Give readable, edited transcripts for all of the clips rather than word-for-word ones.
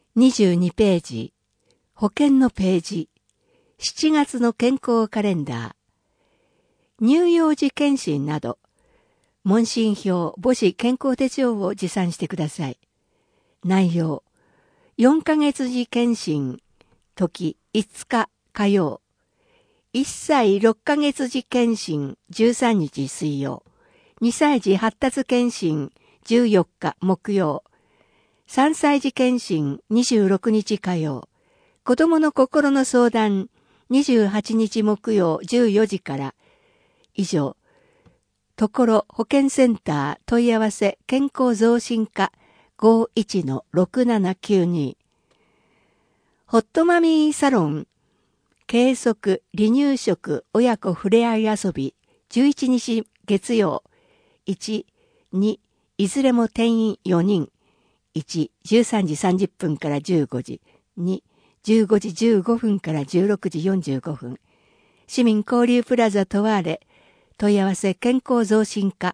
22ページ、保険のページ、7月の健康カレンダー、乳幼児検診など、問診票、母子健康手帳を持参してください。内容、4ヶ月時検診、時5日火曜、1歳6ヶ月時検診13日水曜、2歳児発達検診14日木曜、3歳児検診26日火曜、子供の心の相談28日木曜14時から、以上、ところ保健センター問い合わせ健康増進課 51-6792 ホットマミーサロン計測離乳食親子ふれあい遊び11日月曜1、2、いずれも定員4人1、13時30分から15時2、15時15分から16時45分市民交流プラザトワーレ問い合わせ健康増進課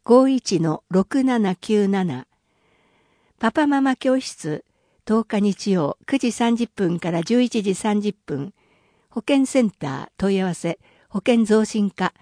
51-6797 パパママ教室10日日曜9時30分から11時30分保健センター問い合わせ保健増進課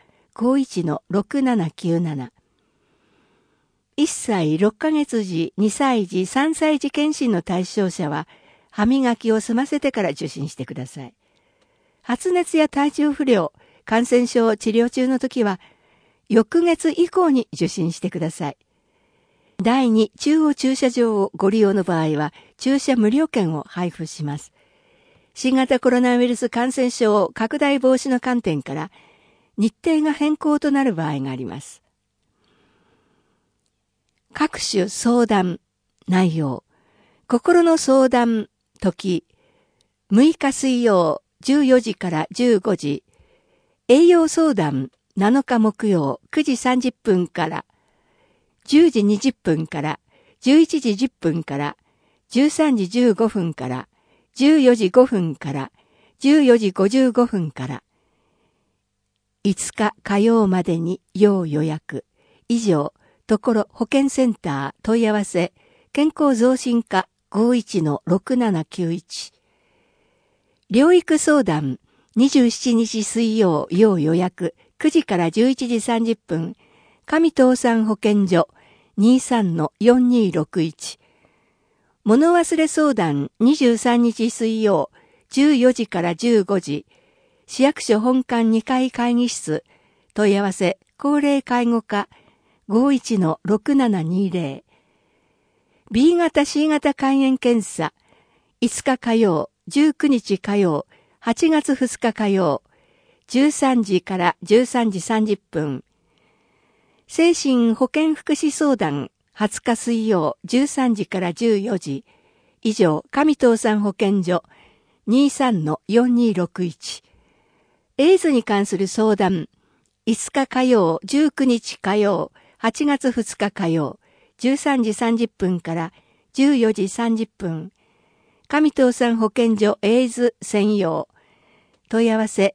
51-6797 1歳6ヶ月時、2歳児、3歳児検診の対象者は歯磨きを済ませてから受診してください。発熱や体調不良、感染症治療中の時は翌月以降に受診してください。第2中央駐車場をご利用の場合は駐車無料券を配布します。新型コロナウイルス感染症拡大防止の観点から日程が変更となる場合があります。各種相談、内容、心の相談、時、6日水曜14時から15時、栄養相談7日木曜9時30分から10時20分から11時10分から13時15分から14時5分から14時55分から5日火曜までに要予約。以上、ところ保健センター問い合わせ健康増進課 51-6791 療育相談27日水曜要予約9時から11時30分上東山保健所 23-4261 物忘れ相談23日水曜14時から15時市役所本館2階会議室問い合わせ高齢介護課 51-6720 B 型 C 型肝炎検査5日火曜19日火曜8月2日火曜13時から13時30分精神保健福祉相談20日水曜13時から14時以上上東山保健所 23-4261 エイズに関する相談5日火曜19日火曜8月2日火曜13時30分から14時30分上東山保健所エイズ専用問い合わせ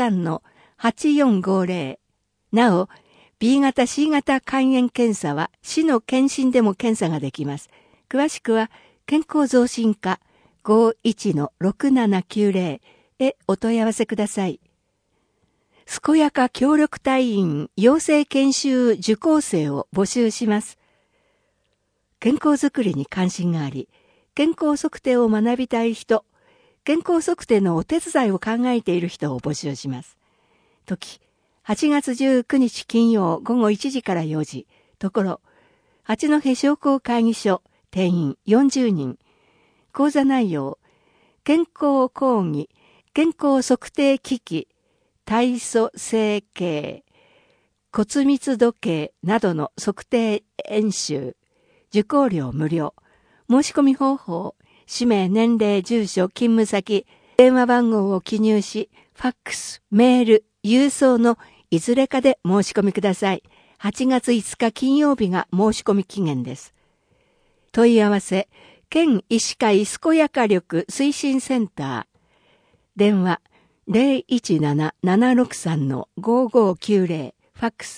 23-8450 なお B 型 C 型肝炎検査は市の検診でも検査ができます。詳しくは健康増進課 51-6790 へお問い合わせください。健やか協力隊員養成研修受講生を募集します。健康づくりに関心があり、健康測定を学びたい人、健康測定のお手伝いを考えている人を募集します。時、8月19日金曜午後1時から4時、ところ、八戸商工会議所、定員40人。講座内容、健康講義、健康測定機器、体組成計、骨密度計などの測定演習、受講料無料、申し込み方法、氏名、年齢、住所、勤務先、電話番号を記入し、ファックス、メール、郵送のいずれかで申し込みください。8月5日金曜日が申し込み期限です。問い合わせ、県医師会健やか力推進センター。電話、017-763-5590、ファック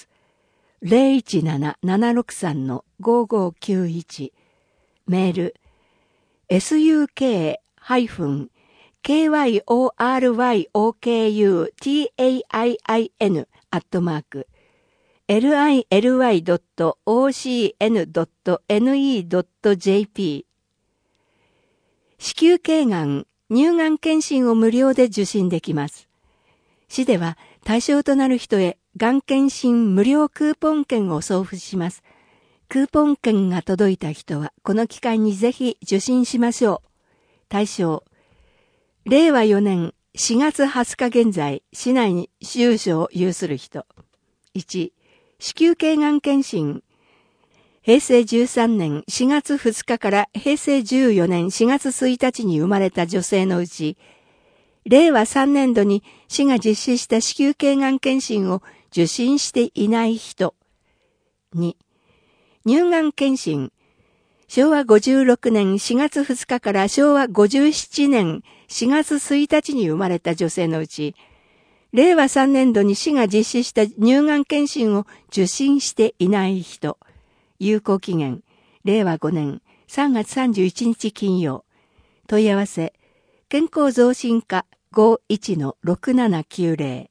ス、017-763-5591、メール、 suk-kyoryukatin.ocn.ne.jp。 子宮頸がん、乳がん検診を無料で受診できます。市では対象となる人へがん検診無料クーポン券を送付します。クーポン券が届いた人はこの機会にぜひ受診しましょう。対象、令和4年4月20日現在、市内に住所を有する人。1、子宮頸がん検診。平成13年4月2日から平成14年4月1日に生まれた女性のうち、令和3年度に市が実施した子宮頸がん検診を受診していない人。2、乳がん検診。昭和56年4月2日から昭和57年4月1日に生まれた女性のうち、令和3年度に市が実施した乳がん検診を受診していない人。有効期限、令和5年3月31日金曜。問い合わせ、健康増進課 51-6790。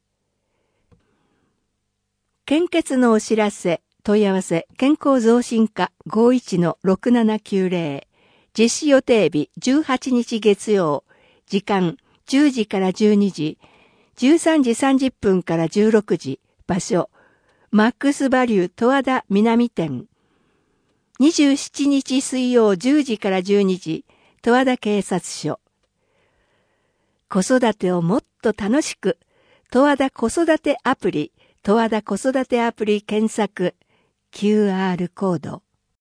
献血のお知らせ。問い合わせ、健康増進課 51-6790。実施予定日18日月曜。時間10時から12時。13時30分から16時。場所、マックスバリュー十和田南店。27日水曜10時から12時。十和田警察署。子育てをもっと楽しく。十和田子育てアプリ。十和田子育てアプリ検索。QR コード。